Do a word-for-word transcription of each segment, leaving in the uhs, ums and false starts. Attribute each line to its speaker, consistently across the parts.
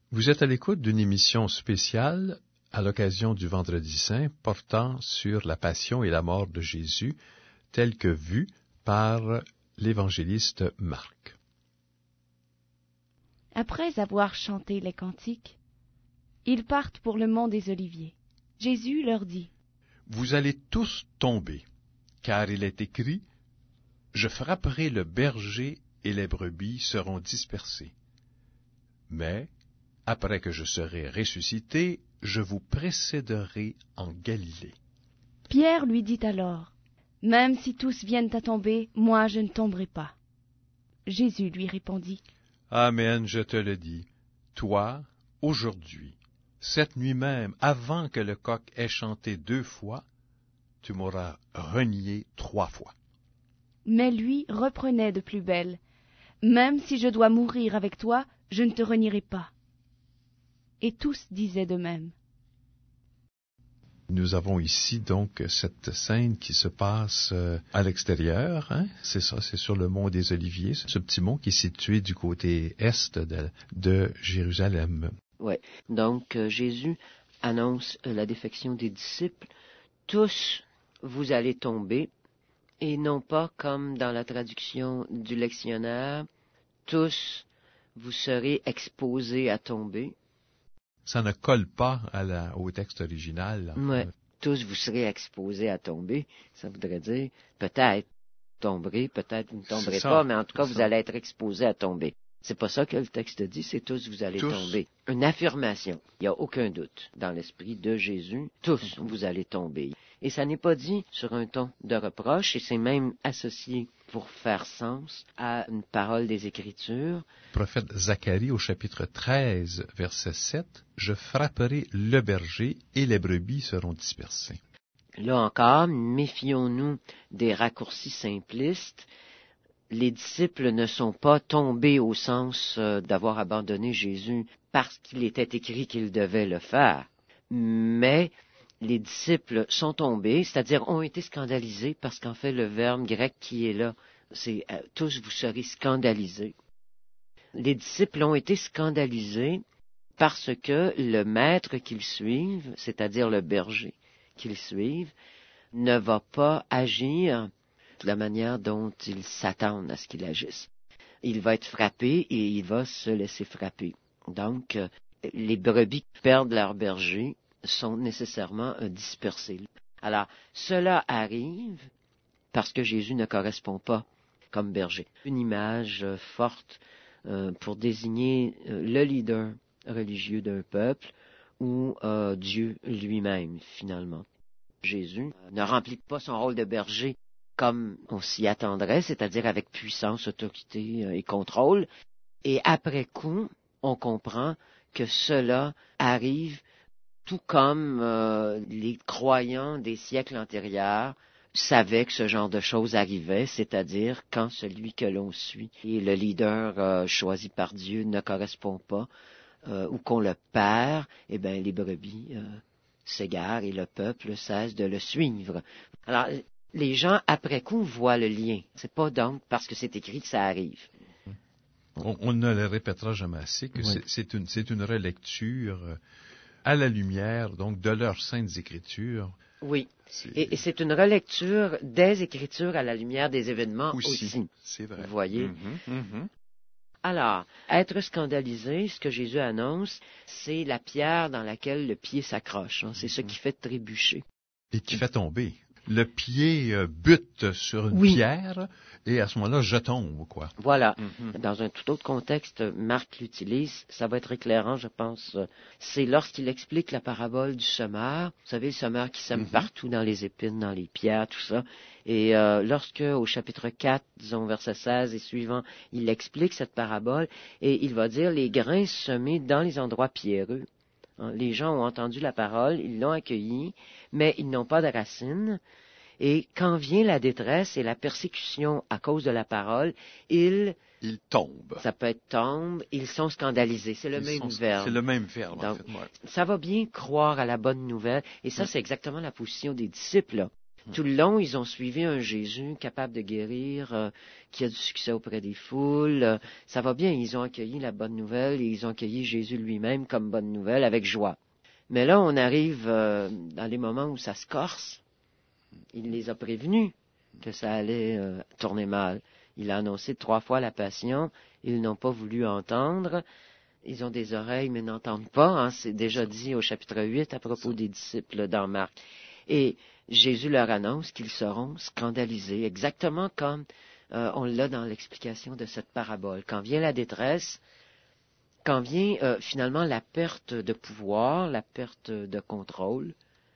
Speaker 1: Vous êtes à l'écoute d'une émission spéciale à l'occasion du Vendredi Saint portant sur la passion et la mort de Jésus, telle que vue par l'évangéliste Marc.
Speaker 2: Après avoir chanté les cantiques, ils partent pour le mont des Oliviers. Jésus leur dit:
Speaker 1: Vous allez tous tomber, car il est écrit, « Je frapperai le berger et les brebis seront dispersées. » Mais, après que je serai ressuscité, je vous précéderai en Galilée.
Speaker 2: Pierre lui dit alors: Même si tous viennent à tomber, moi je ne tomberai pas. Jésus lui répondit:
Speaker 1: Amen, je te le dis, toi, aujourd'hui, cette nuit même, avant que le coq ait chanté deux fois, tu m'auras renié trois fois.
Speaker 2: Mais lui reprenait de plus belle: Même si je dois mourir avec toi, je ne te renierai pas. Et tous disaient de même.
Speaker 1: Nous avons ici donc cette scène qui se passe euh, à l'extérieur, hein? C'est ça, c'est sur le mont des Oliviers, ce petit mont qui est situé du côté est de, de Jérusalem.
Speaker 3: Oui, donc euh, Jésus annonce euh, la défection des disciples. Tous, vous allez tomber, et non pas comme dans la traduction du lectionnaire, tous, vous serez exposés à tomber.
Speaker 1: Ça ne colle pas à la, au texte original.
Speaker 3: Oui, tous, vous serez exposés à tomber. Ça voudrait dire, peut-être vous tomberez, peut-être vous ne tomberez pas, mais en tout cas, vous ça. allez être exposés à tomber. C'est pas ça que le texte dit, c'est tous, vous allez tous. tomber. Une affirmation. Il n'y a aucun doute dans l'esprit de Jésus. Tous, vous allez tomber. Et ça n'est pas dit sur un ton de reproche, et c'est même associé pour faire sens à une parole des Écritures.
Speaker 1: Le prophète Zacharie, au chapitre treize, verset sept, « Je frapperai le berger et les brebis seront dispersées. »
Speaker 3: Là encore, méfions-nous des raccourcis simplistes. Les disciples ne sont pas tombés au sens euh, d'avoir abandonné Jésus parce qu'il était écrit qu'ils devaient le faire. Mais les disciples sont tombés, c'est-à-dire ont été scandalisés, parce qu'en fait le verbe grec qui est là, c'est euh, « tous vous serez scandalisés ». Les disciples ont été scandalisés parce que le maître qu'ils suivent, c'est-à-dire le berger qu'ils suivent, ne va pas agir de la manière dont ils s'attendent à ce qu'il agisse. Il va être frappé et il va se laisser frapper. Donc, euh, les brebis qui perdent leur berger sont nécessairement euh, dispersées. Alors, cela arrive parce que Jésus ne correspond pas comme berger. Une image euh, forte euh, pour désigner euh, le leader religieux d'un peuple ou euh, Dieu lui-même, finalement. Jésus euh, ne remplit pas son rôle de berger comme on s'y attendrait, c'est-à-dire avec puissance, autorité et contrôle. Et après coup, on comprend que cela arrive tout comme euh, les croyants des siècles antérieurs savaient que ce genre de choses arrivait, c'est-à-dire quand celui que l'on suit et le leader euh, choisi par Dieu ne correspond pas euh, ou qu'on le perd, eh bien les brebis euh, s'égarent et le peuple cesse de le suivre. Alors, les gens, après coup, voient le lien. C'est pas donc parce que c'est écrit que ça arrive.
Speaker 1: On, on ne le répétera jamais assez que oui. c'est, c'est, une, c'est une relecture à la lumière, donc, de leurs saintes Écritures.
Speaker 3: Oui, c'est... Et, et c'est une relecture des Écritures à la lumière des événements aussi. aussi.
Speaker 1: C'est vrai.
Speaker 3: Vous voyez?
Speaker 1: Mm-hmm, mm-hmm.
Speaker 3: Alors, être scandalisé, ce que Jésus annonce, c'est la pierre dans laquelle le pied s'accroche. Hein. C'est mm-hmm. ce qui fait trébucher.
Speaker 1: Et qui fait tomber. Le pied euh, bute sur une
Speaker 3: oui.
Speaker 1: pierre, et à ce moment-là, je tombe, quoi.
Speaker 3: Voilà. Mm-hmm. Dans un tout autre contexte, Marc l'utilise, ça va être éclairant, je pense. C'est lorsqu'il explique la parabole du semeur. Vous savez, le semeur qui sème mm-hmm. partout dans les épines, dans les pierres, tout ça. Et euh, lorsque, au chapitre quatre, disons verset seize et suivant, il explique cette parabole, et il va dire, les grains semés dans les endroits pierreux. Les gens ont entendu la parole, ils l'ont accueillie, mais ils n'ont pas de racines. Et quand vient la détresse et la persécution à cause de la parole, ils...
Speaker 1: Ils tombent.
Speaker 3: Ça peut être tombe, ils sont scandalisés. C'est le
Speaker 1: ils
Speaker 3: même
Speaker 1: sont,
Speaker 3: verbe.
Speaker 1: C'est le même verbe,
Speaker 3: Donc,
Speaker 1: en fait. Ouais.
Speaker 3: Ça va bien croire à la bonne nouvelle. Et ça,
Speaker 1: oui.
Speaker 3: c'est exactement la position des disciples, là. Tout le long, ils ont suivi un Jésus capable de guérir, euh, qui a du succès auprès des foules. Euh, ça va bien, ils ont accueilli la bonne nouvelle et ils ont accueilli Jésus lui-même comme bonne nouvelle avec joie. Mais là, on arrive euh, dans les moments où ça se corse. Il les a prévenus que ça allait euh, tourner mal. Il a annoncé trois fois la passion. Ils n'ont pas voulu entendre. Ils ont des oreilles mais n'entendent pas. Hein. C'est déjà dit au chapitre huit à propos des disciples dans Marc. Et Jésus leur annonce qu'ils seront scandalisés, exactement comme euh, on l'a dans l'explication de cette parabole. Quand vient la détresse, quand vient euh, finalement la perte de pouvoir, la perte de contrôle,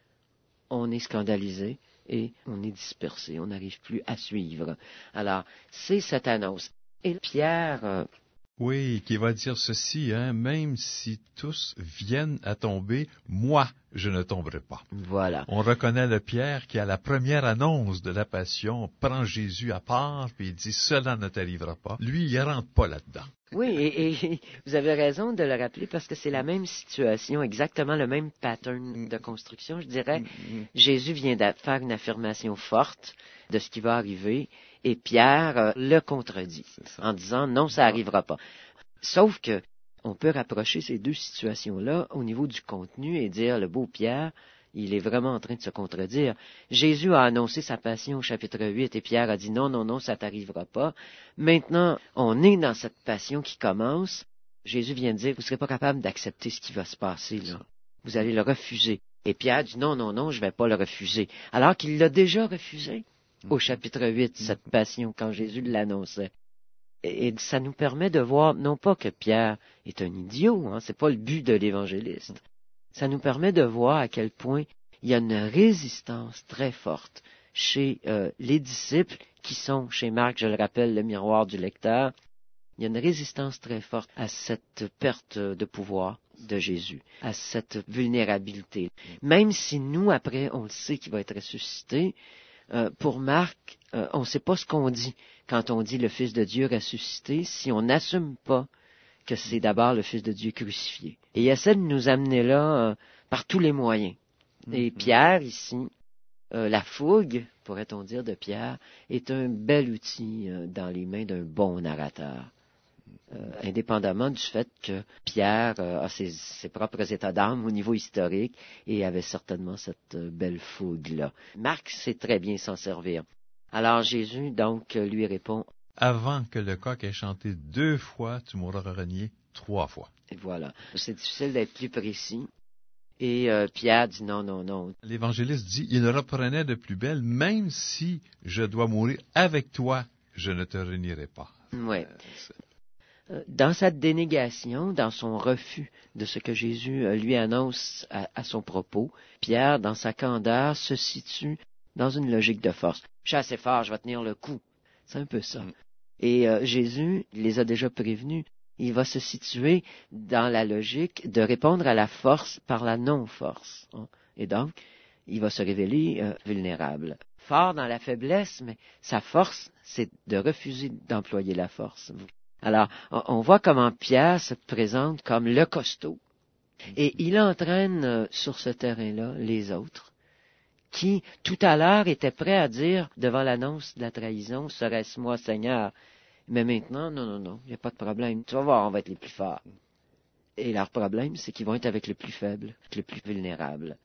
Speaker 3: on est scandalisé et on est dispersé, on n'arrive plus à suivre. Alors, c'est cette annonce. Et Pierre... Euh,
Speaker 1: Oui, qui va dire ceci, hein, même si tous viennent à tomber, moi, je ne tomberai pas.
Speaker 3: Voilà.
Speaker 1: On reconnaît le Pierre qui, à la première annonce de la Passion, prend Jésus à part, puis il dit, cela ne t'arrivera pas. Lui, il rentre pas là-dedans.
Speaker 3: Oui, et, et vous avez raison de le rappeler parce que c'est la même situation, exactement le même pattern de construction. Je dirais, Jésus vient de faire une affirmation forte de ce qui va arriver et Pierre euh, le contredit en disant non, ça n'arrivera pas. Sauf que on peut rapprocher ces deux situations-là au niveau du contenu et dire le beau Pierre, il est vraiment en train de se contredire. Jésus a annoncé sa passion au chapitre huit et Pierre a dit non, non, non, ça t'arrivera pas. Maintenant, on est dans cette passion qui commence. Jésus vient de dire, vous ne serez pas capable d'accepter ce qui va se passer, là. Vous allez le refuser. Et Pierre dit non, non, non, je ne vais pas le refuser. Alors qu'il l'a déjà refusé au chapitre huit, cette passion, quand Jésus l'annonçait. Et, et ça nous permet de voir, non pas que Pierre est un idiot, hein, c'est pas le but de l'évangéliste. Ça nous permet de voir à quel point il y a une résistance très forte chez euh, les disciples qui sont, chez Marc, je le rappelle, le miroir du lecteur. Il y a une résistance très forte à cette perte de pouvoir de Jésus, à cette vulnérabilité. Même si nous, après, on le sait qu'il va être ressuscité, euh, pour Marc, euh, on ne sait pas ce qu'on dit quand on dit le Fils de Dieu ressuscité, si on n'assume pas que c'est d'abord le Fils de Dieu crucifié. Et il essaie de nous amener là euh, par tous les moyens. Et Pierre, ici, euh, la fougue, pourrait-on dire, de Pierre, est un bel outil euh, dans les mains d'un bon narrateur. Euh, indépendamment du fait que Pierre euh, a ses, ses propres états d'âme au niveau historique et avait certainement cette euh, belle fougue-là. Marc sait très bien s'en servir. Alors Jésus, donc, euh, lui répond,
Speaker 1: Avant que le coq ait chanté deux fois, tu m'auras renié trois fois.
Speaker 3: Et voilà. C'est difficile d'être plus précis. Et euh, Pierre dit non, non, non.
Speaker 1: L'évangéliste dit, il reprenait de plus belle, même si je dois mourir avec toi, je ne te renierai pas.
Speaker 3: Ouais. Euh, dans sa dénégation, dans son refus de ce que Jésus euh, lui annonce à, à son propos, Pierre, dans sa candeur, se situe dans une logique de force. Je suis assez fort, je vais tenir le coup. C'est un peu ça. Mm. Et euh, Jésus les a déjà prévenus. Il va se situer dans la logique de répondre à la force par la non-force. Hein. Et donc, il va se révéler euh, vulnérable. Fort dans la faiblesse, mais sa force, c'est de refuser d'employer la force. Alors, on voit comment Pierre se présente comme le costaud. Et il entraîne euh, sur ce terrain-là les autres, qui, tout à l'heure, étaient prêts à dire, devant l'annonce de la trahison, « Serait-ce moi, Seigneur ?» Mais maintenant, non, non, non, il n'y a pas de problème. Tu vas voir, on va être les plus forts. Et leur problème, c'est qu'ils vont être avec les plus faibles, les plus vulnérables.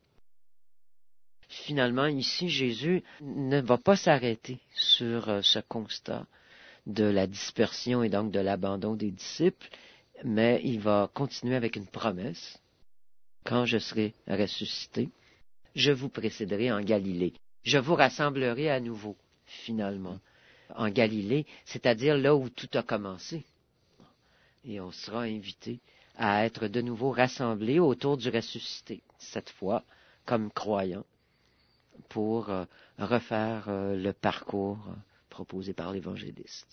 Speaker 3: Finalement, ici, Jésus ne va pas s'arrêter sur euh, ce constat de la dispersion et donc de l'abandon des disciples, mais il va continuer avec une promesse. Quand je serai ressuscité, je vous précéderai en Galilée. Je vous rassemblerai à nouveau, finalement, en Galilée, c'est-à-dire là où tout a commencé. Et on sera invité à être de nouveau rassemblés autour du ressuscité, cette fois comme croyants, pour euh, refaire euh, le parcours euh, proposé par l'évangéliste.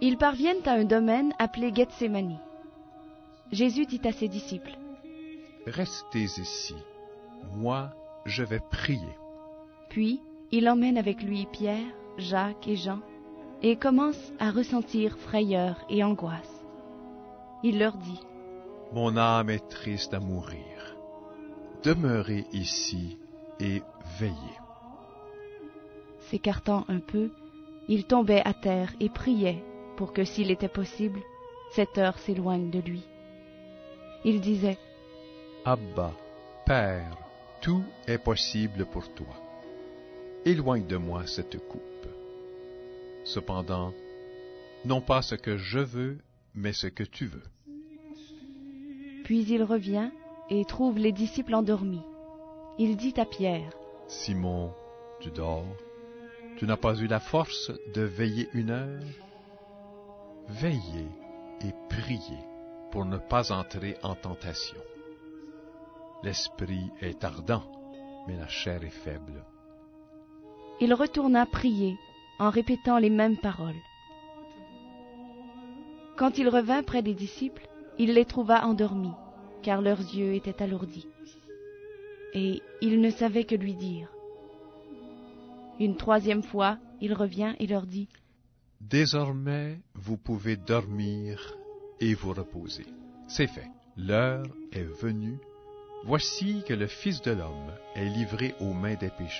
Speaker 2: Ils parviennent à un domaine appelé Gethsémani. Jésus dit à ses disciples,
Speaker 1: « Restez ici, moi je vais prier. »
Speaker 2: Puis il emmène avec lui Pierre, Jacques et Jean, et commence à ressentir frayeur et angoisse. Il leur dit,
Speaker 1: « Mon âme est triste à mourir. Demeurez ici et veillez. »
Speaker 2: S'écartant un peu, il tombait à terre et priait pour que, s'il était possible, cette heure s'éloigne de lui. Il disait,
Speaker 1: « Abba, Père, tout est possible pour toi. Éloigne de moi cette coupe. Cependant, non pas ce que je veux, mais ce que tu veux. »
Speaker 2: Puis il revient et trouve les disciples endormis. Il dit à Pierre,
Speaker 1: « Simon, tu dors? Tu n'as pas eu la force de veiller une heure? Veillez et priez pour ne pas entrer en tentation. L'esprit est ardent, mais la chair est faible. »
Speaker 2: Il retourna prier en répétant les mêmes paroles. Quand il revint près des disciples, il les trouva endormis, car leurs yeux étaient alourdis. Et il ne savait que lui dire. Une troisième fois, il revient et leur dit,
Speaker 1: « Désormais, vous pouvez dormir et vous reposer. C'est fait. L'heure est venue. Voici que le Fils de l'homme est livré aux mains des pécheurs. »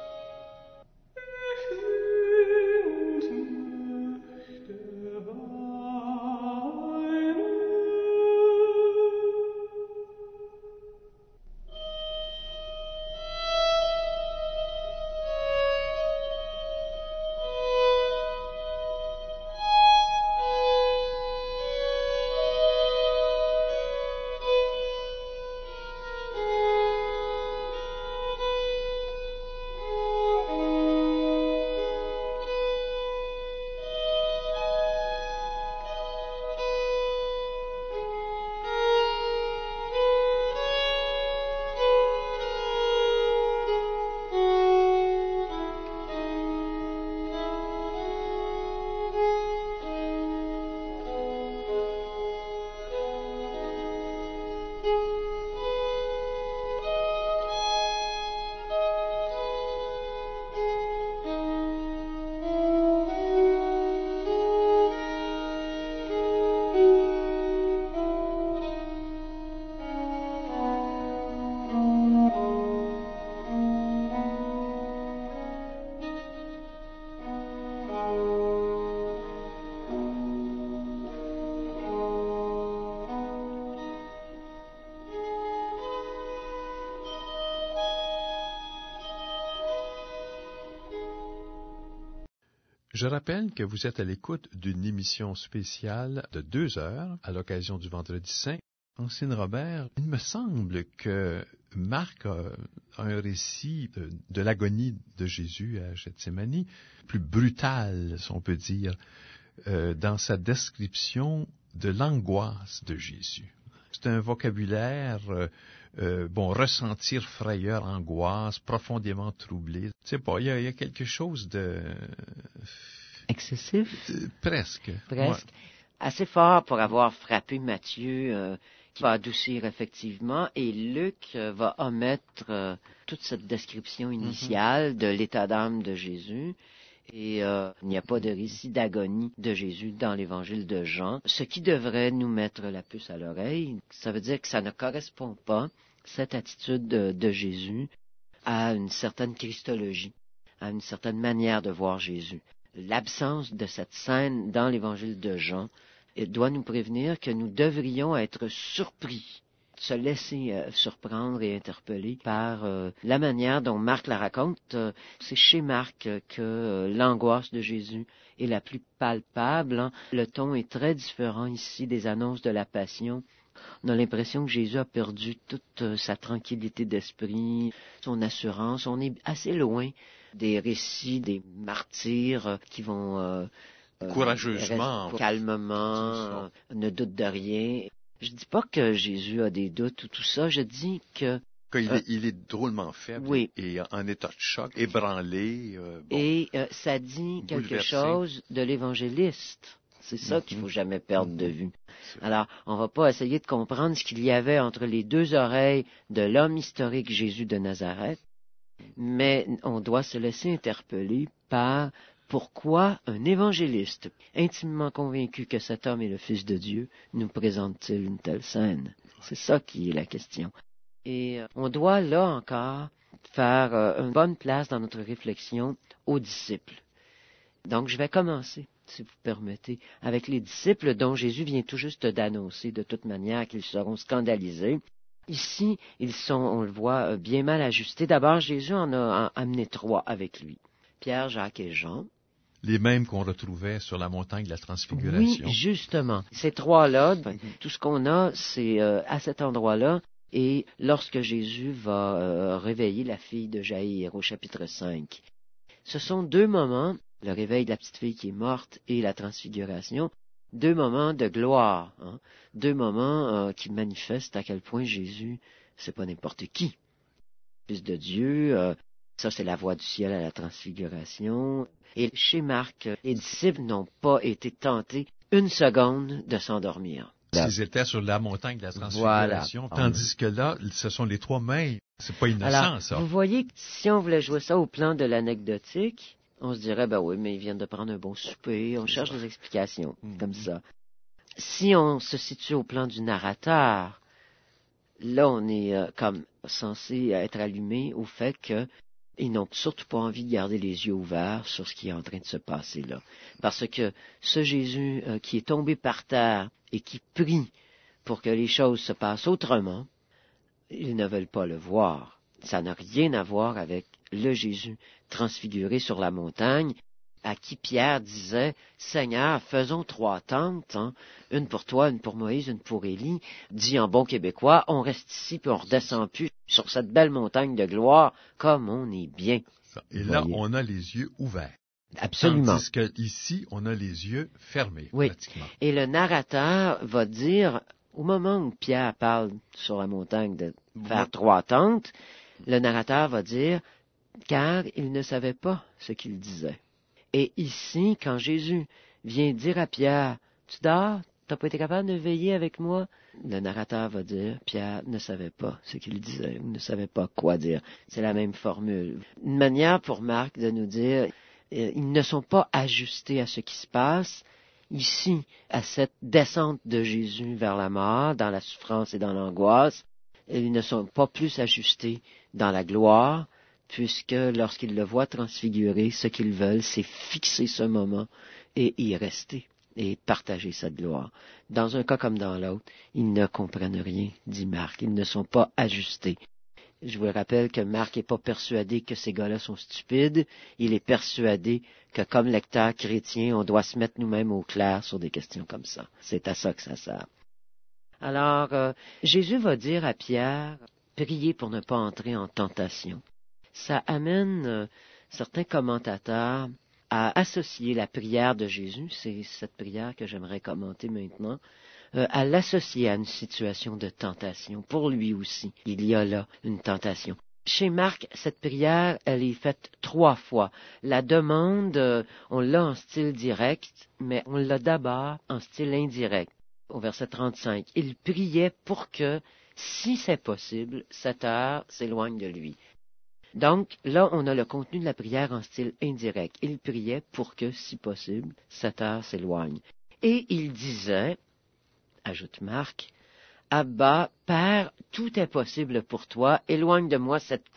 Speaker 1: Je rappelle que vous êtes à l'écoute d'une émission spéciale de deux heures à l'occasion du Vendredi Saint. Ancien Robert, il me semble que Marc a un récit de, de l'agonie de Jésus à Gethsémani, plus brutal, si on peut dire, euh, dans sa description de l'angoisse de Jésus. C'est un vocabulaire, euh, euh, bon, ressentir frayeur, angoisse, profondément troublé. Tu sais pas, il y a, il y a quelque chose de...
Speaker 3: Excessif?
Speaker 1: de presque.
Speaker 3: Presque.
Speaker 1: Ouais.
Speaker 3: Assez fort pour avoir frappé Matthieu, euh, qui va adoucir effectivement, et Luc euh, va omettre euh, toute cette description initiale mm-hmm. de l'état d'âme de Jésus. Et euh, il n'y a pas de récit d'agonie de Jésus dans l'évangile de Jean, ce qui devrait nous mettre la puce à l'oreille. Ça veut dire que ça ne correspond pas, cette attitude de, de Jésus, à une certaine christologie, à une certaine manière de voir Jésus. L'absence de cette scène dans l'évangile de Jean doit nous prévenir que nous devrions être surpris, se laisser euh, surprendre et interpeller par euh, la manière dont Marc la raconte. Euh, c'est chez Marc euh, que euh, l'angoisse de Jésus est la plus palpable. Hein. Le ton est très différent ici des annonces de la Passion. On a l'impression que Jésus a perdu toute euh, sa tranquillité d'esprit, son assurance. On est assez loin des récits des martyrs euh, qui vont euh,
Speaker 1: courageusement,
Speaker 3: euh, calmement, euh, ne doutent de rien. Je dis pas que Jésus a des doutes ou tout ça, je dis que...
Speaker 1: Qu'il est, il est drôlement faible
Speaker 3: oui.
Speaker 1: et en état de choc, ébranlé. Euh, bon,
Speaker 3: et euh, ça dit quelque chose de l'évangéliste. C'est ça qu'il faut jamais perdre de vue. Alors, on va pas essayer de comprendre ce qu'il y avait entre les deux oreilles de l'homme historique Jésus de Nazareth, mais on doit se laisser interpeller par pourquoi un évangéliste intimement convaincu que cet homme est le Fils de Dieu nous présente-t-il une telle scène? C'est ça qui est la question. Et on doit là encore faire une bonne place dans notre réflexion aux disciples. Donc, je vais commencer, si vous permettez, avec les disciples dont Jésus vient tout juste d'annoncer de toute manière qu'ils seront scandalisés. Ici, ils sont, on le voit, bien mal ajustés. D'abord, Jésus en a amené trois avec lui. Pierre, Jacques et Jean.
Speaker 1: Les mêmes qu'on retrouvait sur la montagne de la Transfiguration.
Speaker 3: Oui, justement. Ces trois-là, tout ce qu'on a, c'est euh, à cet endroit-là. Et lorsque Jésus va euh, réveiller la fille de Jaïr au chapitre cinq. Ce sont deux moments, le réveil de la petite fille qui est morte et la transfiguration, deux moments de gloire, hein, deux moments euh, qui manifestent à quel point Jésus, c'est pas n'importe qui. Fils de Dieu, euh, ça c'est la voix du ciel à la transfiguration. Et chez Marc, les disciples n'ont pas été tentés une seconde de s'endormir.
Speaker 1: Ils étaient sur la montagne de la Transfiguration, voilà. Tandis que là, ce sont les trois mains. C'est pas innocent,
Speaker 3: alors,
Speaker 1: ça.
Speaker 3: Vous voyez, si on voulait jouer ça au plan de l'anecdotique, on se dirait, ben oui, mais ils viennent de prendre un bon souper, on c'est cherche ça. Des explications, mm-hmm. comme ça. Si on se situe au plan du narrateur, là, on est euh, comme censé être allumé au fait que ils n'ont surtout pas envie de garder les yeux ouverts sur ce qui est en train de se passer là. Parce que ce Jésus euh, qui est tombé par terre et qui prie pour que les choses se passent autrement, ils ne veulent pas le voir. Ça n'a rien à voir avec le Jésus transfiguré sur la montagne, à qui Pierre disait, « Seigneur, faisons trois tentes, hein, une pour toi, une pour Moïse, une pour Élie. » Dit en bon québécois, on reste ici puis on redescend plus sur cette belle montagne de gloire, comme on est bien.
Speaker 1: Et là, voyez. On a les yeux ouverts.
Speaker 3: Absolument.
Speaker 1: Tandis qu'ici, on a les yeux fermés,
Speaker 3: oui.
Speaker 1: pratiquement.
Speaker 3: Et le narrateur va dire, au moment où Pierre parle sur la montagne de faire oui. trois tentes, le narrateur va dire, car il ne savait pas ce qu'il disait. Et ici, quand Jésus vient dire à Pierre, « Tu dors? T'as pas été capable de veiller avec moi? » Le narrateur va dire, Pierre ne savait pas ce qu'il disait, ou ne savait pas quoi dire. C'est la même formule. Une manière pour Marc de nous dire, euh, ils ne sont pas ajustés à ce qui se passe ici, à cette descente de Jésus vers la mort, dans la souffrance et dans l'angoisse. Ils ne sont pas plus ajustés dans la gloire, puisque lorsqu'ils le voient transfiguré, ce qu'ils veulent, c'est fixer ce moment et y rester, et partager cette gloire. Dans un cas comme dans l'autre, ils ne comprennent rien, dit Marc, ils ne sont pas ajustés. Je vous rappelle que Marc n'est pas persuadé que ces gars-là sont stupides, il est persuadé que comme lecteur chrétien, on doit se mettre nous-mêmes au clair sur des questions comme ça. C'est à ça que ça sert. Alors, euh, Jésus va dire à Pierre, priez pour ne pas entrer en tentation. Ça amène euh, certains commentateurs à associer la prière de Jésus, c'est cette prière que j'aimerais commenter maintenant, euh, à l'associer à une situation de tentation. Pour lui aussi, il y a là une tentation. Chez Marc, cette prière, elle est faite trois fois. La demande, euh, on l'a en style direct, mais on l'a d'abord en style indirect. Au verset trente-cinq, il priait pour que, si c'est possible, cette heure s'éloigne de lui. Donc, là, on a le contenu de la prière en style indirect. Il priait pour que, si possible, cette heure s'éloigne. Et il disait, ajoute Marc, « Abba, Père, tout est possible pour toi, éloigne de moi cette coupe. »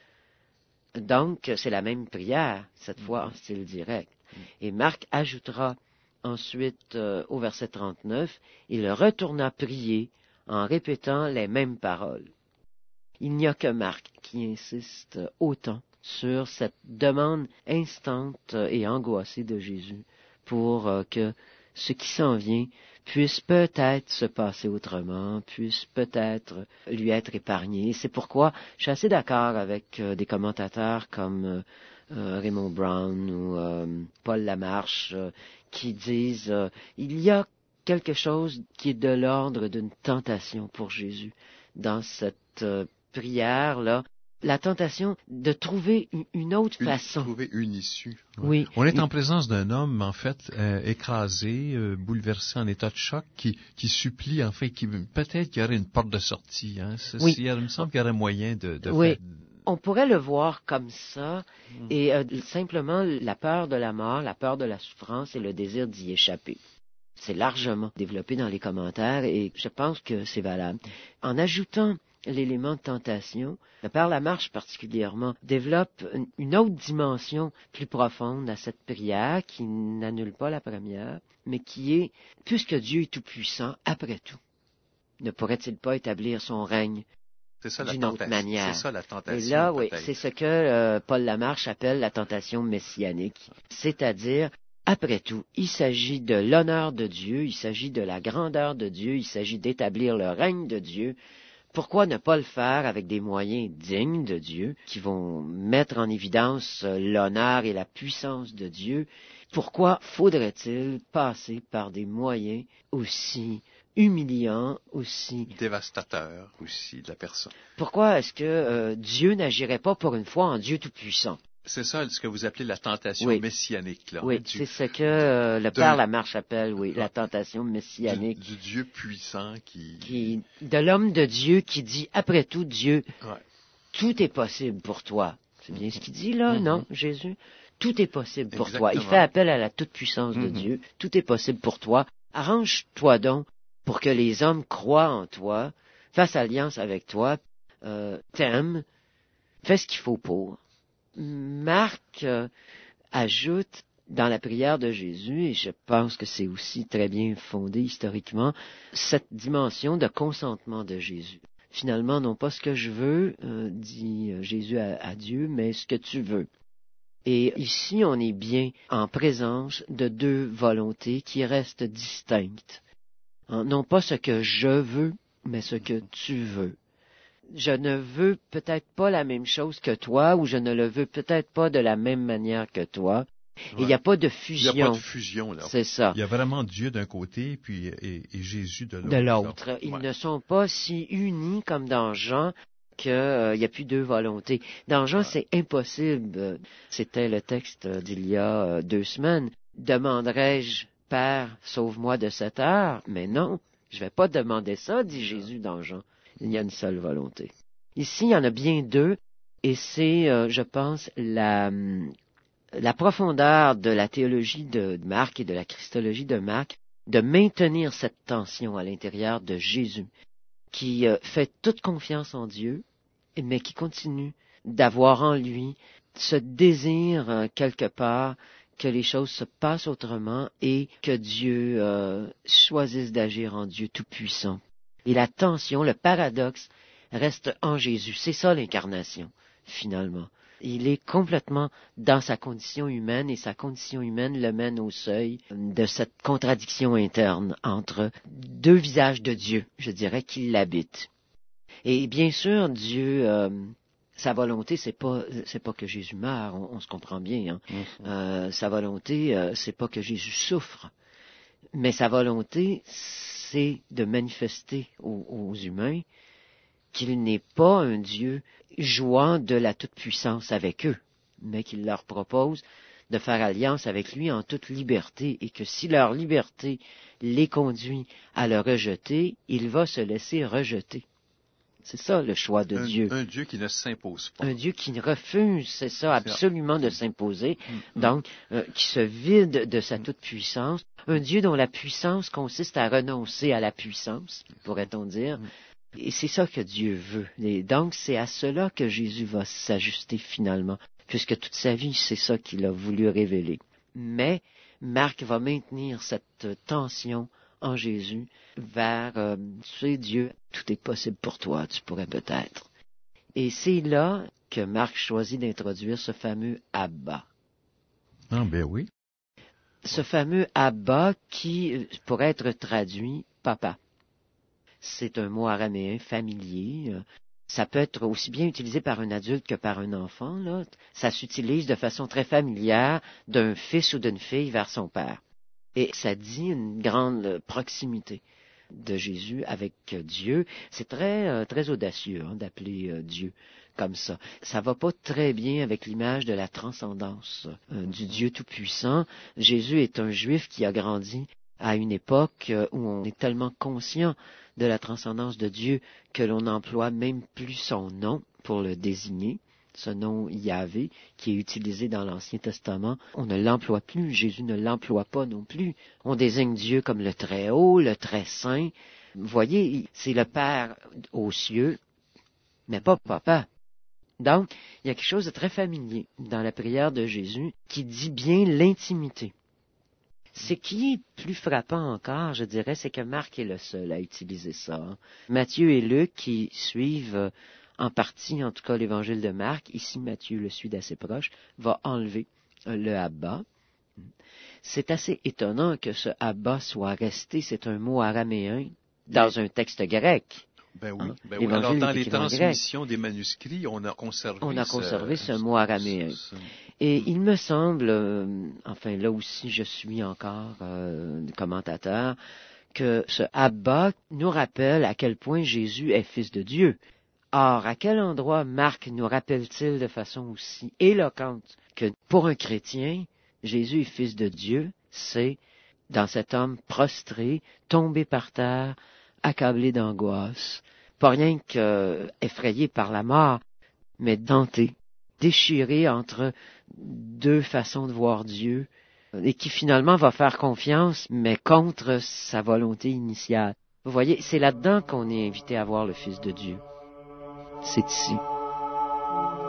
Speaker 3: Donc, c'est la même prière, cette fois en style direct. Et Marc ajoutera ensuite, euh, au verset trente-neuf, « Il retourna prier en répétant les mêmes paroles. » Il n'y a que Marc qui insiste autant sur cette demande instante et angoissée de Jésus pour que ce qui s'en vient puisse peut-être se passer autrement, puisse peut-être lui être épargné. C'est pourquoi je suis assez d'accord avec des commentateurs comme euh, Raymond Brown ou euh, Paul Lamarche euh, qui disent euh, il y a quelque chose qui est de l'ordre d'une tentation pour Jésus dans cette euh, prière, là, la tentation de trouver une autre
Speaker 1: Une-
Speaker 3: façon.
Speaker 1: Trouver une issue. Ouais.
Speaker 3: Oui.
Speaker 1: On est en présence d'un homme, en fait, euh, écrasé, euh, bouleversé, en état de choc, qui, qui supplie, en fait, qui peut-être qu'il y aurait une porte de sortie. Hein. C'est-
Speaker 3: Oui.
Speaker 1: Il me semble qu'il y aurait moyen de, de
Speaker 3: Oui.
Speaker 1: faire...
Speaker 3: On pourrait le voir comme ça,
Speaker 1: Mm.
Speaker 3: et euh, simplement la peur de la mort, la peur de la souffrance et le désir d'y échapper. C'est largement développé dans les commentaires et je pense que c'est valable. En ajoutant l'élément de tentation, le Père Lamarche particulièrement développe une- une autre dimension plus profonde à cette prière qui n'annule pas la première, mais qui est, puisque Dieu est tout-puissant, après tout, ne pourrait-il pas établir son règne
Speaker 1: C'est ça la
Speaker 3: d'une autre
Speaker 1: tentation.
Speaker 3: manière?
Speaker 1: C'est ça la
Speaker 3: Et
Speaker 1: tentation,
Speaker 3: là, oui,
Speaker 1: peut-être.
Speaker 3: c'est ce que euh, Paul Lamarche appelle la tentation messianique. C'est-à-dire, après tout, il s'agit de l'honneur de Dieu, il s'agit de la grandeur de Dieu, il s'agit d'établir le règne de Dieu. Pourquoi ne pas le faire avec des moyens dignes de Dieu, qui vont mettre en évidence euh, l'honneur et la puissance de Dieu? Pourquoi faudrait-il passer par des moyens aussi humiliants, aussi...
Speaker 1: Dévastateur aussi de la personne.
Speaker 3: Pourquoi est-ce que euh, Dieu n'agirait pas pour une fois en Dieu tout-puissant?
Speaker 1: C'est ça ce que vous appelez la tentation
Speaker 3: Oui.
Speaker 1: messianique. Là,
Speaker 3: Oui,
Speaker 1: hein, du,
Speaker 3: c'est ce que euh, le
Speaker 1: d'un-
Speaker 3: Père Lamarche appelle, oui, la
Speaker 1: Ah.
Speaker 3: tentation
Speaker 1: du,
Speaker 3: messianique,
Speaker 1: du Dieu puissant qui...
Speaker 3: qui, de l'homme de Dieu qui dit, après tout, Dieu,
Speaker 1: Ouais.
Speaker 3: tout est possible pour toi. C'est bien ce qu'il dit là,
Speaker 1: Mhm.
Speaker 3: non, Jésus? Tout est possible pour toi. Il
Speaker 1: Exactement.
Speaker 3: fait appel à la toute-puissance de
Speaker 1: Mhm.
Speaker 3: Dieu. Tout est possible pour toi. Arrange-toi donc pour que les hommes croient en toi, fassent alliance avec toi, euh, t'aiment, fais ce qu'il faut pour. Marc euh, ajoute dans la prière de Jésus, et je pense que c'est aussi très bien fondé historiquement, cette dimension de consentement de Jésus. Finalement, non pas ce que je veux, euh, dit Jésus à, à Dieu, mais ce que tu veux. Et ici, on est bien en présence de deux volontés qui restent distinctes. Hein, non pas ce que je veux, mais ce que tu veux. Je ne veux peut-être pas la même chose que toi, ou je ne le veux peut-être pas de la même manière que toi. Et il n'y a pas de
Speaker 1: Il n'y a
Speaker 3: fusion.
Speaker 1: pas de fusion, là.
Speaker 3: C'est ça.
Speaker 1: Il y a vraiment Dieu d'un côté puis, et, et Jésus de l'autre.
Speaker 3: De
Speaker 1: là.
Speaker 3: l'autre. Ils
Speaker 1: Ouais.
Speaker 3: ne sont pas si unis comme dans Jean qu'il euh, n'y a plus deux volontés. Dans Jean,
Speaker 1: Ouais.
Speaker 3: c'est impossible. C'était le texte euh, d'il y a euh, deux semaines. Demanderai-je, Père, sauve-moi de cette heure? Mais non, je ne vais pas demander ça, dit Jésus dans Jean. Il y a une seule volonté. Ici, il y en a bien deux, et c'est, euh, je pense, la, hum, la profondeur de la théologie de Marc et de la christologie de Marc de maintenir cette tension à l'intérieur de Jésus, qui euh, fait toute confiance en Dieu, mais qui continue d'avoir en lui ce désir, euh, quelque part, que les choses se passent autrement et que Dieu euh, choisisse d'agir en Dieu tout-puissant. Et la tension, le paradoxe, reste en Jésus. C'est ça l'incarnation, finalement. Il est complètement dans sa condition humaine et sa condition humaine le mène au seuil de cette contradiction interne entre deux visages de Dieu, je dirais, qui l'habitent. Et bien sûr, Dieu, euh, sa volonté, c'est pas, c'est pas que Jésus meure, on, on se comprend bien. Hein.
Speaker 1: Mhm.
Speaker 3: Euh, sa volonté, euh, c'est pas que Jésus souffre, mais sa volonté, c'est de manifester aux, aux humains qu'il n'est pas un Dieu jouant de la toute-puissance avec eux, mais qu'il leur propose de faire alliance avec lui en toute liberté, et que si leur liberté les conduit à le rejeter, il va se laisser rejeter. C'est ça le choix de
Speaker 1: un,
Speaker 3: Dieu.
Speaker 1: Un Dieu qui ne s'impose pas.
Speaker 3: Un Dieu qui refuse, c'est ça, absolument de s'imposer,
Speaker 1: Mm.
Speaker 3: donc euh, qui se vide de sa toute-puissance. Un Dieu dont la puissance consiste à renoncer à la puissance, pourrait-on dire.
Speaker 1: Mm.
Speaker 3: Et c'est ça que Dieu veut. Et donc, c'est à cela que Jésus va s'ajuster finalement, puisque toute sa vie, c'est ça qu'il a voulu révéler. Mais Marc va maintenir cette tension en Jésus vers, euh, tu sais, Dieu, tout est possible pour toi, tu pourrais peut-être. Et c'est là que Marc choisit d'introduire ce fameux Abba.
Speaker 1: Ah, ben oui.
Speaker 3: Ce fameux Abba qui pourrait être traduit papa. C'est un mot araméen familier. Ça peut être aussi bien utilisé par un adulte que par un enfant, là. Ça s'utilise de façon très familière d'un fils ou d'une fille vers son père. Et ça dit une grande proximité. de Jésus avec Dieu. C'est très, euh, très audacieux hein, d'appeler euh, Dieu comme ça. Ça va pas très bien avec l'image de la transcendance euh, du Dieu Tout-Puissant. Jésus est un Juif qui a grandi à une époque euh, où on est tellement conscient de la transcendance de Dieu que l'on n'emploie même plus son nom pour le désigner. Ce nom Yahvé, qui est utilisé dans l'Ancien Testament, on ne l'emploie plus, Jésus ne l'emploie pas non plus. On désigne Dieu comme le Très-Haut, le Très-Saint. Vous voyez, c'est le Père aux cieux, mais pas Papa. Donc, il y a quelque chose de très familier dans la prière de Jésus qui dit bien l'intimité. Ce qui est plus frappant encore, je dirais, c'est que Marc est le seul à utiliser ça. Matthieu et Luc, qui suivent en partie, en tout cas, l'évangile de Marc, ici Matthieu le suit d'assez proche, va enlever le Abba. C'est assez étonnant que ce Abba soit resté, c'est un mot araméen, dans un texte grec.
Speaker 1: Ben oui.
Speaker 3: Hein?
Speaker 1: Ben oui. Alors, dans les transmissions des manuscrits, on a conservé,
Speaker 3: on a conservé ce,
Speaker 1: ce,
Speaker 3: ce mot araméen.
Speaker 1: Ce, ce...
Speaker 3: Et il me semble, euh, enfin là aussi je suis encore euh, commentateur, que ce Abba nous rappelle à quel point Jésus est fils de Dieu. Or, à quel endroit Marc nous rappelle-t-il de façon aussi éloquente que pour un chrétien, Jésus est fils de Dieu, c'est dans cet homme prostré, tombé par terre, accablé d'angoisse, pas rien qu'effrayé par la mort, mais denté, déchiré entre deux façons de voir Dieu, et qui finalement va faire confiance, mais contre sa volonté initiale. Vous voyez, c'est là-dedans qu'on est invité à voir le Fils de Dieu. C'est ici.